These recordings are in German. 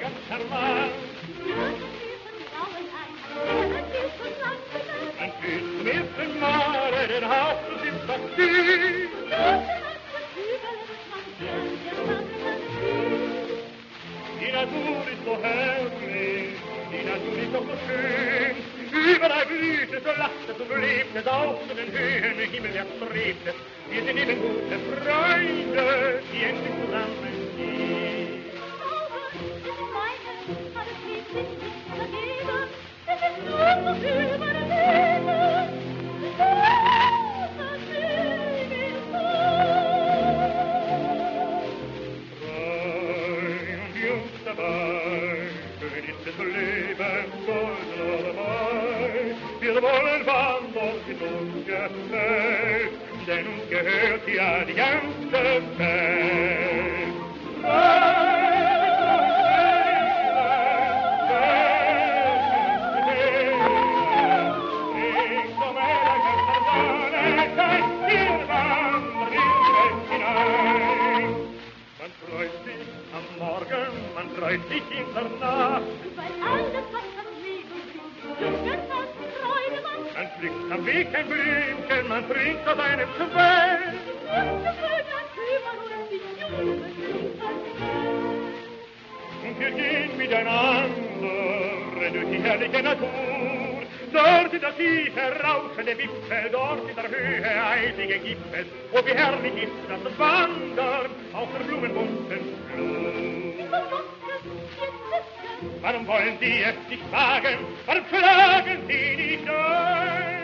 charmant. Ein Küss zum ersten Male, den hast du Sympathie. Die Natur ist so herrlich, die Natur ist doch so schön. Überall blüht es, so lacht es, so belebt es, auch zu den Höhen im Himmel erstrebt es. Wir sind eben gute Freunde, die endlich zusammenziehen. Wir wollen wandern bis uns gefällt, denn uns gehört ja die ganze Welt. Man freut sich am Morgen, man freut sich in der Nacht, weil alles, was das Leben tut, man pflückt am Weg ein Blümchen, man trinkt aus einem Quell. Und wir gehen miteinander durch die herrliche Natur. Dort in der Tiefe rauschende Wipfel, dort in der Höhe eisige Gipfel, wo wie herrlich ist das Wandern auf der blumenbunten Flut. Warum wollen Sie es nicht wagen? Warum schlagen Sie nicht ein?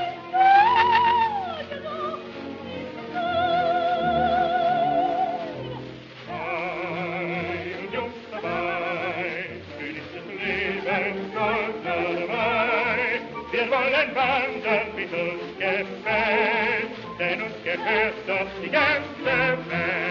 Ein Jungs dabei, schön ist das Leben, stolz dabei. Wir wollen wandern, wie uns gefällt, denn uns gehört doch die ganze Welt.